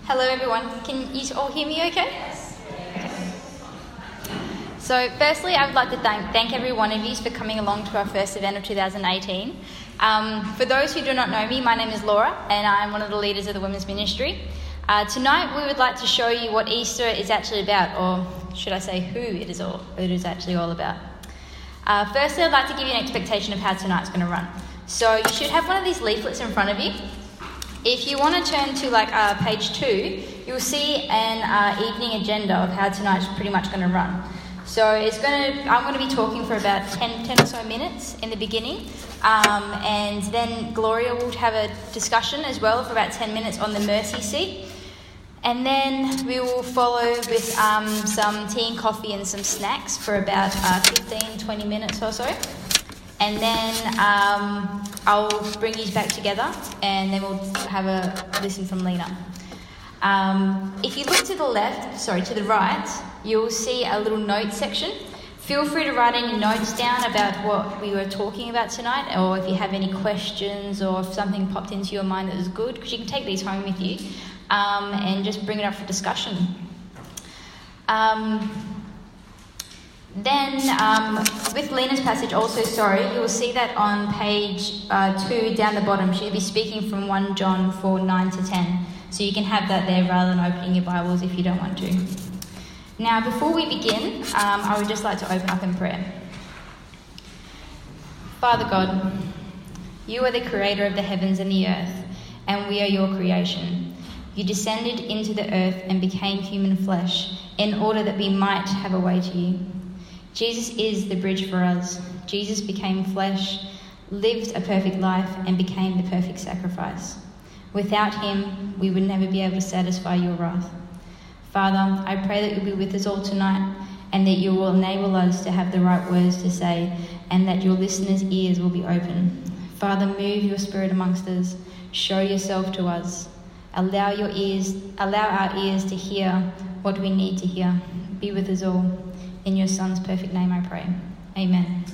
Hello everyone, can you all hear me okay? Yes. Okay. So firstly, I would like to thank every one of you for coming along to our first event of 2018. For those who do not know me, my name is Laura and I'm one of the leaders of the women's ministry. Tonight we would like to show you what Easter is actually about, or should I say who it is actually all about. Firstly, I'd like to give you an expectation of how tonight's going to run. So you should have one of these leaflets in front of you. If you want to turn to page 2, you'll see an evening agenda of how tonight's pretty much going to run. So I'm going to be talking for about 10 or so minutes in the beginning, and then Gloria will have a discussion as well for about 10 minutes on the mercy seat. And then we will follow with some tea and coffee and some snacks for about 15-20 minutes or so. And then I'll bring you back together and then we'll have a listen from Lena. If you look to the right, you'll see a little note section. Feel free to write any notes down about what we were talking about tonight, or if you have any questions or if something popped into your mind that was good, because you can take these home with you and just bring it up for discussion. Then, with Lena's passage also, you will see that on page 2 down the bottom, she'll be speaking from 1 John 4:9-10. So you can have that there rather than opening your Bibles if you don't want to. Now, before we begin, I would just like to open up in prayer. Father God, you are the creator of the heavens and the earth, and we are your creation. You descended into the earth and became human flesh in order that we might have a way to you. Jesus is the bridge for us. Jesus became flesh, lived a perfect life, and became the perfect sacrifice. Without him, we would never be able to satisfy your wrath. Father, I pray that you'll be with us all tonight and that you will enable us to have the right words to say and that your listeners' ears will be open. Father, move your spirit amongst us. Show yourself to us. Allow our ears to hear what we need to hear. Be with us all. In your Son's perfect name I pray. Amen.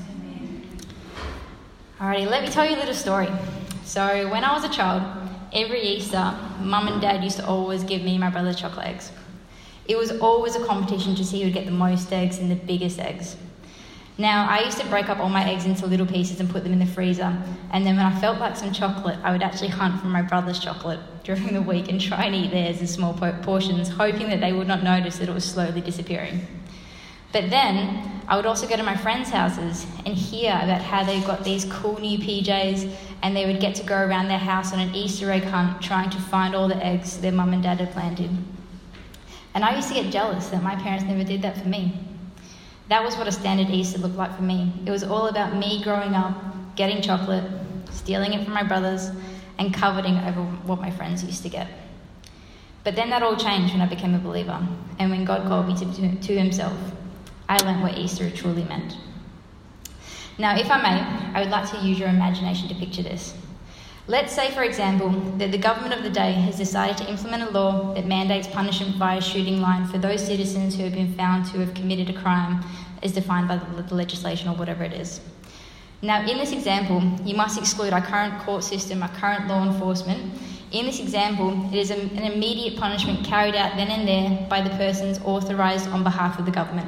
Alrighty, let me tell you a little story. So when I was a child, every Easter, Mum and Dad used to always give me and my brother chocolate eggs. It was always a competition to see who would get the most eggs and the biggest eggs. Now, I used to break up all my eggs into little pieces and put them in the freezer, and then when I felt like some chocolate, I would actually hunt for my brother's chocolate during the week and try and eat theirs in small portions, hoping that they would not notice that it was slowly disappearing. But then I would also go to my friends' houses and hear about how they got these cool new PJs and they would get to go around their house on an Easter egg hunt trying to find all the eggs their mum and dad had planted. And I used to get jealous that my parents never did that for me. That was what a standard Easter looked like for me. It was all about me growing up, getting chocolate, stealing it from my brothers, and coveting over what my friends used to get. But then that all changed when I became a believer and when God called me to himself. I learned what Easter truly meant. Now, if I may, I would like to use your imagination to picture this. Let's say, for example, that the government of the day has decided to implement a law that mandates punishment via shooting line for those citizens who have been found to have committed a crime as defined by the legislation or whatever it is. Now, in this example, you must exclude our current court system, our current law enforcement. In this example, it is an immediate punishment carried out then and there by the persons authorised on behalf of the government.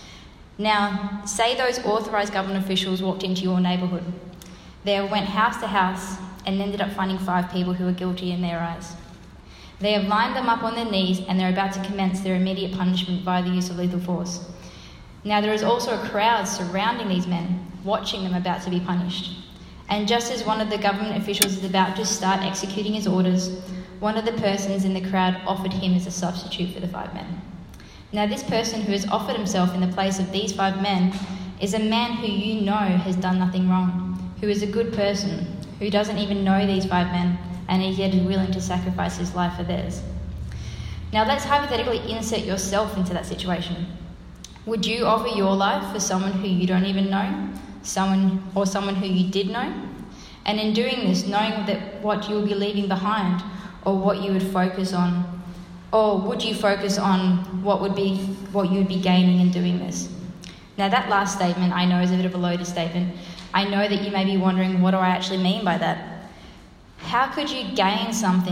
Now, say those authorised government officials walked into your neighbourhood. They went house to house and ended up finding 5 people who were guilty in their eyes. They have lined them up on their knees and they're about to commence their immediate punishment via the use of lethal force. Now, there is also a crowd surrounding these men, watching them about to be punished. And just as one of the government officials is about to start executing his orders, one of the persons in the crowd offered him as a substitute for the 5 men. Now, this person who has offered himself in the place of these 5 men is a man who you know has done nothing wrong, who is a good person, who doesn't even know these 5 men, and yet is willing to sacrifice his life for theirs. Now, let's hypothetically insert yourself into that situation. Would you offer your life for someone who you don't even know, someone who you did know? And in doing this, knowing that what you will be leaving behind, or what you would focus on, or would you focus on what you would be gaining in doing this? Now, that last statement I know is a bit of a loaded statement. I know that you may be wondering, what do I actually mean by that? How could you gain something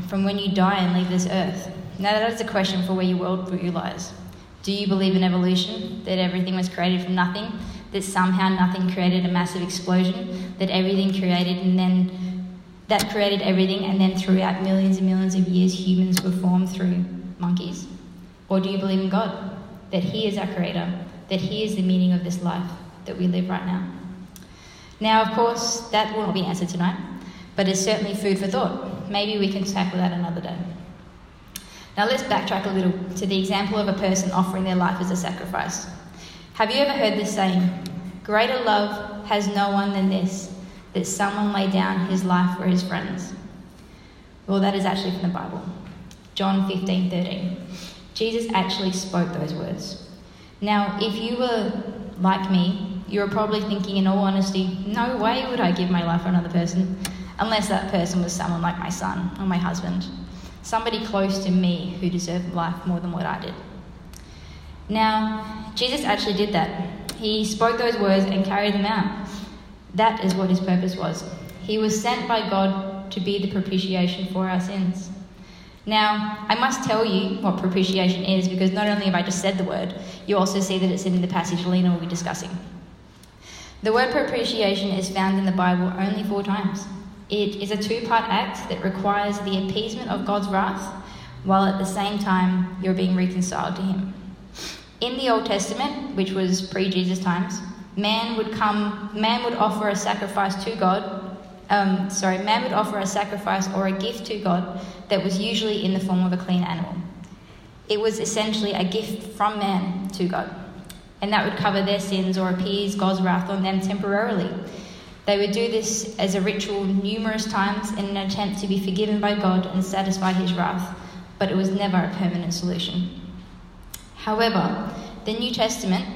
from when you die and leave this earth? Now that is a question for where your worldview lies. Do you believe in evolution, that everything was created from nothing, that somehow nothing created a massive explosion, that everything created and then that created everything, and then throughout millions and millions of years humans were formed through monkeys? Or do you believe in God, that He is our creator, that He is the meaning of this life that we live right now? Now, of course, that will not be answered tonight, but it's certainly food for thought. Maybe we can tackle that another day. Now let's backtrack a little to the example of a person offering their life as a sacrifice. Have you ever heard this saying, "Greater love has no one than this, that someone lay down his life for his friends"? Well, that is actually from the Bible. John 15:13. Jesus actually spoke those words. Now, if you were like me, you were probably thinking, in all honesty, no way would I give my life for another person, unless that person was someone like my son or my husband, somebody close to me who deserved life more than what I did. Now, Jesus actually did that. He spoke those words and carried them out. That is what his purpose was. He was sent by God to be the propitiation for our sins. Now, I must tell you what propitiation is, because not only have I just said the word, you also see that it's in the passage Lena will be discussing. The word propitiation is found in the Bible only 4 times. It is a 2-part act that requires the appeasement of God's wrath, while at the same time you're being reconciled to Him. In the Old Testament, which was pre-Jesus times, man would offer a sacrifice to God. Man would offer a sacrifice or a gift to God that was usually in the form of a clean animal. It was essentially a gift from man to God, and that would cover their sins or appease God's wrath on them temporarily. They would do this as a ritual numerous times in an attempt to be forgiven by God and satisfy His wrath, but it was never a permanent solution. However, in the New Testament,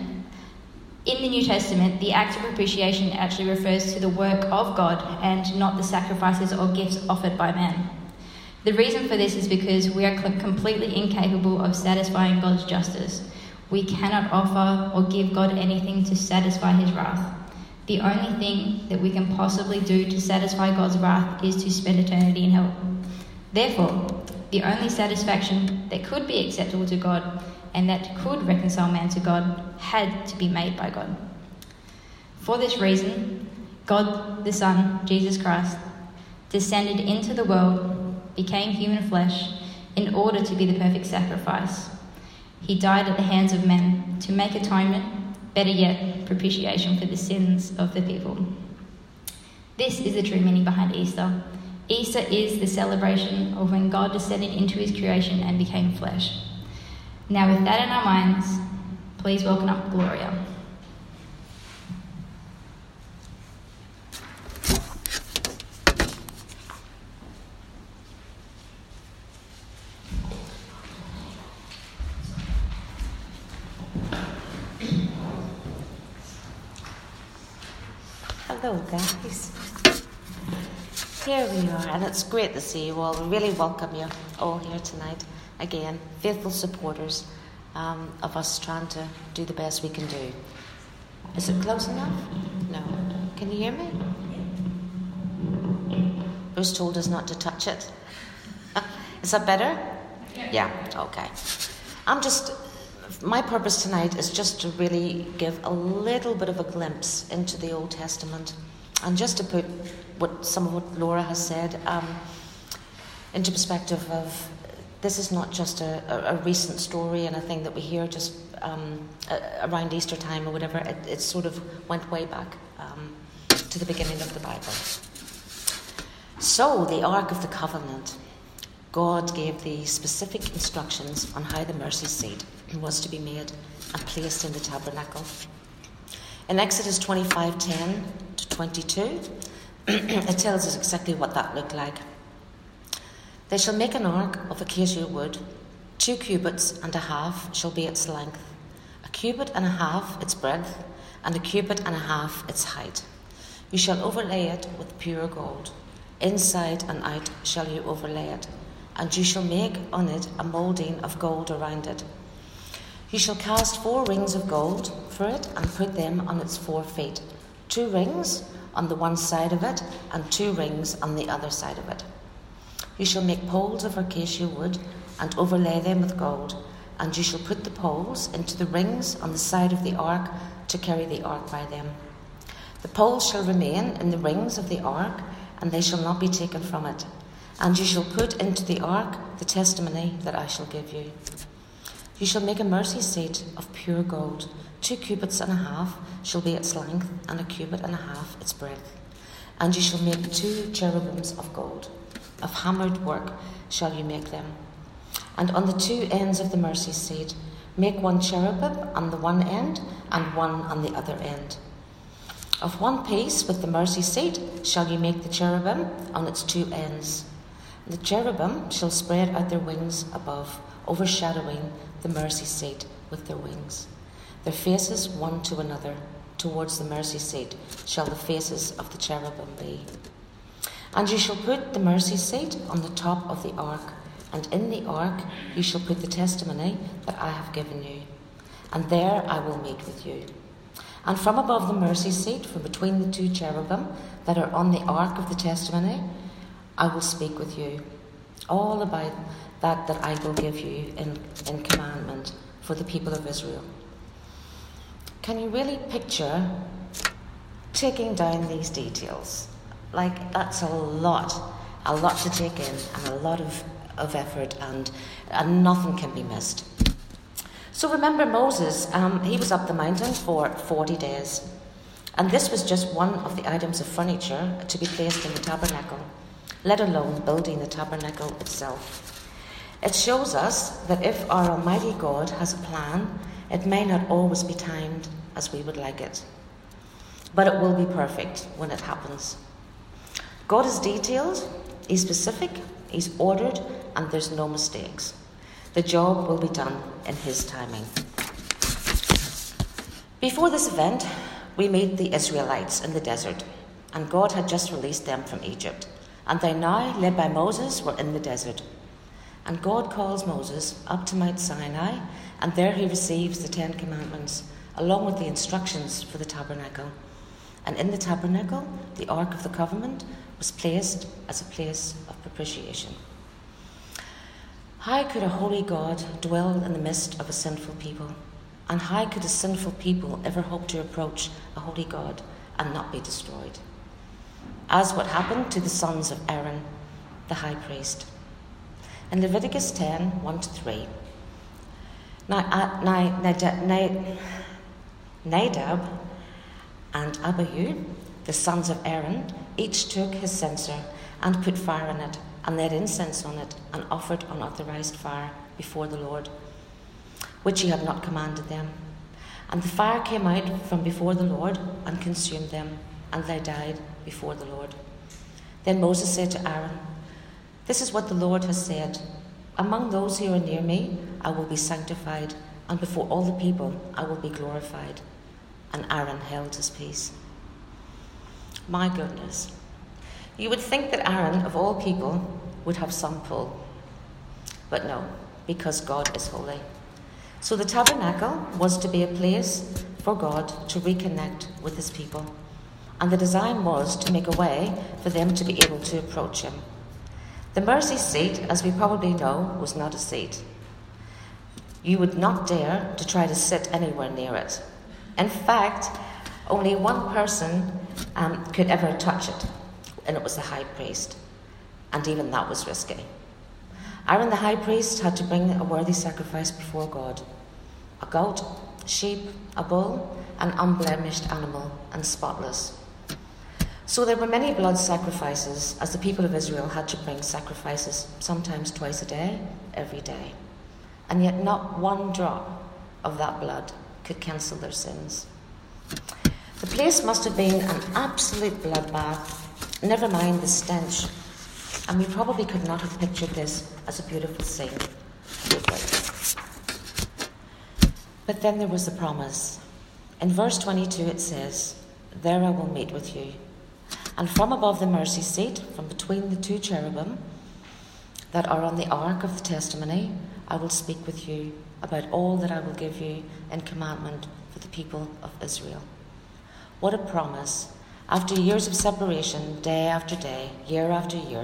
the act of propitiation actually refers to the work of God and not the sacrifices or gifts offered by man. The reason for this is because we are completely incapable of satisfying God's justice. We cannot offer or give God anything to satisfy His wrath. The only thing that we can possibly do to satisfy God's wrath is to spend eternity in hell. Therefore, the only satisfaction that could be acceptable to God and that could reconcile man to God had to be made by God. For this reason, God the Son, Jesus Christ, descended into the world, became human flesh, in order to be the perfect sacrifice. He died at the hands of men to make atonement, better yet, propitiation for the sins of the people. This is the true meaning behind Easter. Easter is the celebration of when God descended into His creation and became flesh. Now, with that in our minds, please welcome up Gloria. Hello guys, here we are, and it's great to see you all. We really welcome you all here tonight. Again, faithful supporters of us trying to do the best we can do. Is it close enough? No. Can you hear me? Bruce told us not to touch it. Is that better? Yeah, okay. My purpose tonight is just to really give a little bit of a glimpse into the Old Testament, and just to put some of what Laura has said into perspective of this is not just a recent story and a thing that we hear just around Easter time or whatever. It sort of went way back to the beginning of the Bible. So, the Ark of the Covenant. God gave the specific instructions on how the mercy seat was to be made and placed in the tabernacle. In Exodus 25:10 to 22, it tells us exactly what that looked like. They shall make an ark of acacia wood, 2 cubits and a half shall be its length, 1 cubit and a half its breadth, and 1 cubit and a half its height. You shall overlay it with pure gold. Inside and out shall you overlay it, and you shall make on it a moulding of gold around it. You shall cast 4 rings of gold for it and put them on its 4 feet, 2 rings on the one side of it and 2 rings on the other side of it. You shall make poles of acacia wood and overlay them with gold, and you shall put the poles into the rings on the side of the ark to carry the ark by them. The poles shall remain in the rings of the ark, and they shall not be taken from it. And you shall put into the ark the testimony that I shall give you. You shall make a mercy seat of pure gold. 2 cubits and a half shall be its length, and 1.5 cubits its breadth. And you shall make 2 cherubims of gold. Of hammered work shall you make them. And on the 2 ends of the mercy seat, make 1 cherubim on the one end, and 1 on the other end. Of one piece with the mercy seat shall you make the cherubim on its 2 ends. The cherubim shall spread out their wings above, overshadowing the mercy seat with their wings. Their faces one to another, towards the mercy seat shall the faces of the cherubim be. And you shall put the mercy seat on the top of the ark, and in the ark you shall put the testimony that I have given you. And there I will meet with you. And from above the mercy seat, from between the 2 cherubim that are on the ark of the testimony, I will speak with you. All about that I will give you in commandment for the people of Israel. Can you really picture taking down these details? Like, that's a lot to take in, and a lot of effort, and nothing can be missed. So remember Moses, he was up the mountain for 40 days. And this was just one of the items of furniture to be placed in the tabernacle, let alone building the tabernacle itself. It shows us that if our Almighty God has a plan, it may not always be timed as we would like it. But it will be perfect when it happens. God is detailed, He's specific, He's ordered, and there's no mistakes. The job will be done in His timing. Before this event, we meet the Israelites in the desert, and God had just released them from Egypt. And they now, led by Moses, were in the desert. And God calls Moses up to Mount Sinai, and there he receives the 10 Commandments, along with the instructions for the tabernacle. And in the tabernacle, the Ark of the Covenant was placed as a place of propitiation. How could a holy God dwell in the midst of a sinful people? And how could a sinful people ever hope to approach a holy God and not be destroyed? As what happened to the sons of Aaron, the high priest. In Leviticus 10, 1-3. Nadab and Abihu, the sons of Aaron, each took his censer and put fire in it, and laid incense on it, and offered unauthorized fire before the Lord, which he had not commanded them. And the fire came out from before the Lord and consumed them, and they died before the Lord. Then Moses said to Aaron, "This is what the Lord has said. Among those who are near me, I will be sanctified, and before all the people I will be glorified." And Aaron held his peace. My goodness. You would think that Aaron, of all people, would have some pull. But no, because God is holy. So the tabernacle was to be a place for God to reconnect with his people. And the design was to make a way for them to be able to approach him. The mercy seat, as we probably know, was not a seat. You would not dare to try to sit anywhere near it. In fact, only one person could ever touch it, and it was the high priest. And even that was risky. Aaron the high priest had to bring a worthy sacrifice before God. A goat, a sheep, a bull, an unblemished animal, and spotless. So there were many blood sacrifices, as the people of Israel had to bring sacrifices, sometimes twice a day, every day. And yet not one drop of that blood could cancel their sins. The place must have been an absolute bloodbath, never mind the stench. And we probably could not have pictured this as a beautiful scene, would we? But then there was the promise. In verse 22 it says, "There I will meet with you. And from above the mercy seat, from between the 2 cherubim that are on the ark of the testimony, I will speak with you about all that I will give you in commandment for the people of Israel." What a promise. After years of separation, day after day, year after year,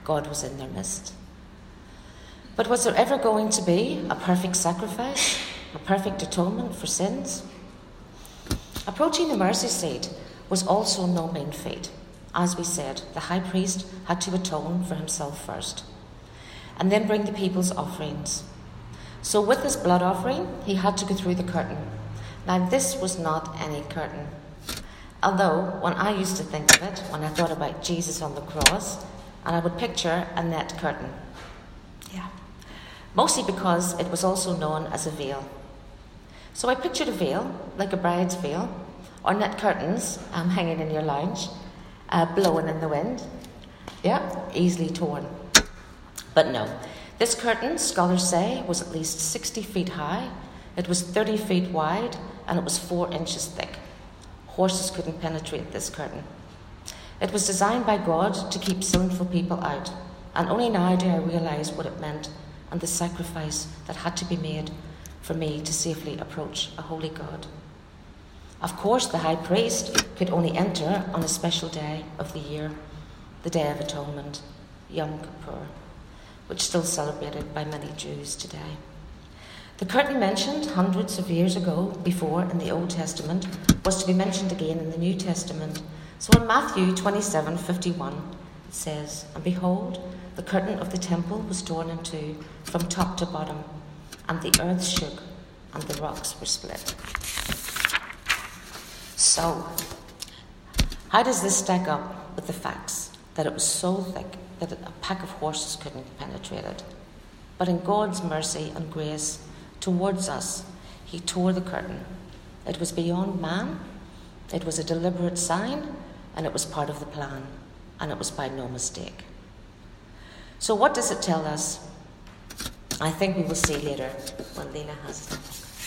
God was in their midst. But was there ever going to be a perfect sacrifice, a perfect atonement for sins? Approaching the mercy seat was also no mean feat. As we said, the high priest had to atone for himself first, and then bring the people's offerings. So with his blood offering, he had to go through the curtain. Now this was not any curtain. Although, when I used to think of it, when I thought about Jesus on the cross, and I would picture a net curtain. Yeah. Mostly because it was also known as a veil. So I pictured a veil, like a bride's veil, or net curtains hanging in your lounge, blowing in the wind. Yeah, easily torn. But no, this curtain, scholars say, was at least 60 feet high, it was 30 feet wide, and it was 4 inches thick. Horses couldn't penetrate this curtain. It was designed by God to keep sinful people out, and only now do I realise what it meant and the sacrifice that had to be made for me to safely approach a holy God. Of course, the high priest could only enter on a special day of the year, the Day of Atonement, Yom Kippur, which is still celebrated by many Jews today. The curtain mentioned hundreds of years ago before in the Old Testament was to be mentioned again in the New Testament. So in Matthew 27:51 it says, "And behold, the curtain of the temple was torn in two from top to bottom, and the earth shook, and the rocks were split." So, how does this stack up with the facts that it was so thick that a pack of horses couldn't penetrate it? But in God's mercy and grace towards us, he tore the curtain. It was beyond man, it was a deliberate sign, and it was part of the plan, and it was by no mistake. So what does it tell us? I think we will see later when Lena has it.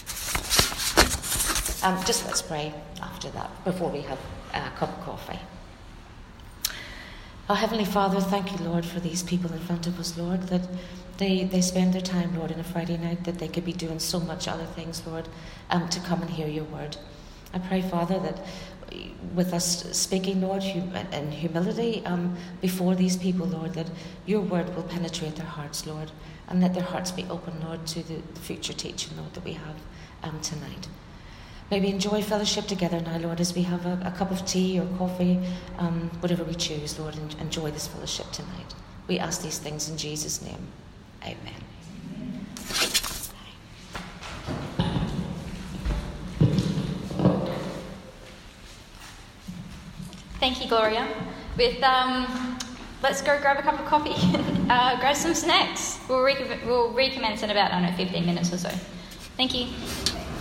Just let's pray after that, before we have a cup of coffee. Oh, Heavenly Father, thank you, Lord, for these people in front of us, Lord, that they spend their time, Lord, on a Friday night, that they could be doing so much other things, Lord, to come and hear your word. I pray, Father, that with us speaking, Lord, in humility before these people, Lord, that your word will penetrate their hearts, Lord, and let their hearts be open, Lord, to the future teaching, Lord, that we have tonight. May we enjoy fellowship together now, Lord, as we have a cup of tea or coffee, whatever we choose, Lord, and enjoy this fellowship tonight. We ask these things in Jesus' name. Amen. Thank you, Gloria. Let's go grab a cup of coffee and grab some snacks. We'll recommence in about, 15 minutes or so. Thank you.